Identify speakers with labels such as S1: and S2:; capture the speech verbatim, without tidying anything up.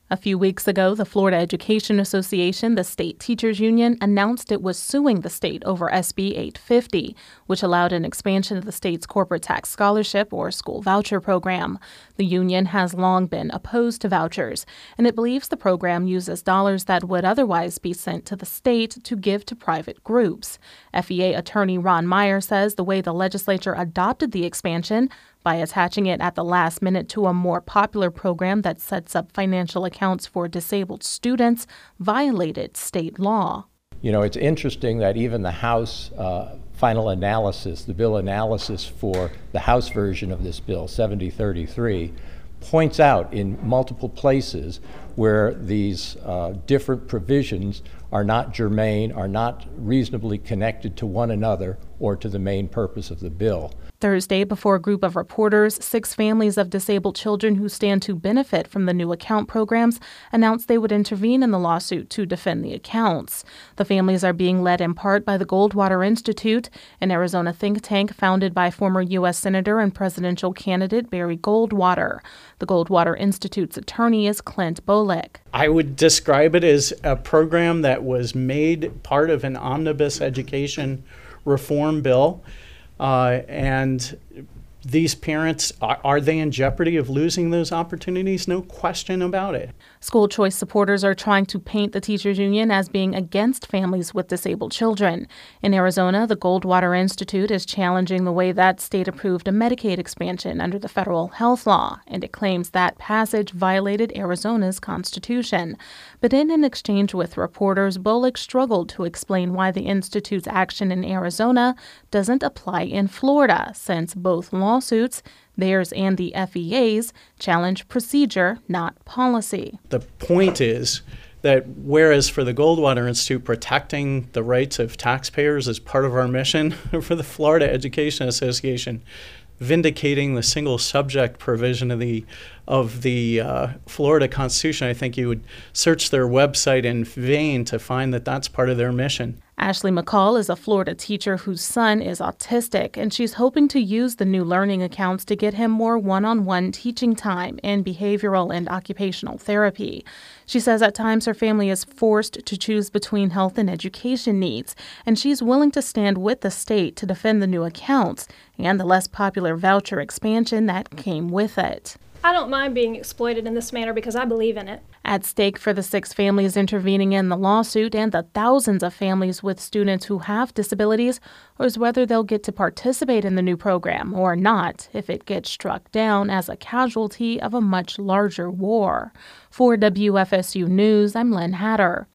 S1: A few weeks ago, the Florida Education Association, the state teachers union, announced it was suing the state over S B eight fifty, which allowed an expansion of the state's corporate tax scholarship or school voucher program. The union has long been opposed to vouchers, and it believes the program uses dollars that would otherwise be sent to the state to give to private groups. F E A attorney Ron Meyer says the way the legislature adopted the expansion, by attaching it at the last minute to a more popular program that sets up financial accounts for disabled students, violated state law.
S2: You know, it's interesting that even the House uh, final analysis, the bill analysis for the House version of this bill, seventy thirty-three, points out in multiple places where these uh, different provisions are not germane, are not reasonably connected to one another or to the main purpose of the bill.
S1: Thursday, before a group of reporters, six families of disabled children who stand to benefit from the new account programs announced they would intervene in the lawsuit to defend the accounts. The families are being led in part by the Goldwater Institute, an Arizona think tank founded by former U S Senator and presidential candidate Barry Goldwater. The Goldwater Institute's attorney is Clint Bolick.
S3: I would describe it as a program that was made part of an omnibus education reform bill. Uh, and these parents, are, are they in jeopardy of losing those opportunities? No question about it.
S1: School choice supporters are trying to paint the teachers union as being against families with disabled children. In Arizona, the Goldwater Institute is challenging the way that state approved a Medicaid expansion under the federal health law, and it claims that passage violated Arizona's constitution. But in an exchange with reporters, Bolick struggled to explain why the Institute's action in Arizona doesn't apply in Florida, since both lawsuits, theirs and the F E A's, challenge procedure, not policy.
S3: The point is that whereas for the Goldwater Institute, protecting the rights of taxpayers is part of our mission, for the Florida Education Association, vindicating the single subject provision of the of the uh, Florida Constitution, I think you would search their website in vain to find that that's part of their mission.
S1: Ashley McCall is a Florida teacher whose son is autistic, and she's hoping to use the new learning accounts to get him more one-on-one teaching time in behavioral and occupational therapy. She says at times her family is forced to choose between health and education needs, and she's willing to stand with the state to defend the new accounts and the less popular voucher expansion that came with it.
S4: I don't mind being exploited in this manner because I believe in it.
S1: At stake for the six families intervening in the lawsuit and the thousands of families with students who have disabilities is whether they'll get to participate in the new program or not if it gets struck down as a casualty of a much larger war. For W F S U News, I'm Lynn Hatter.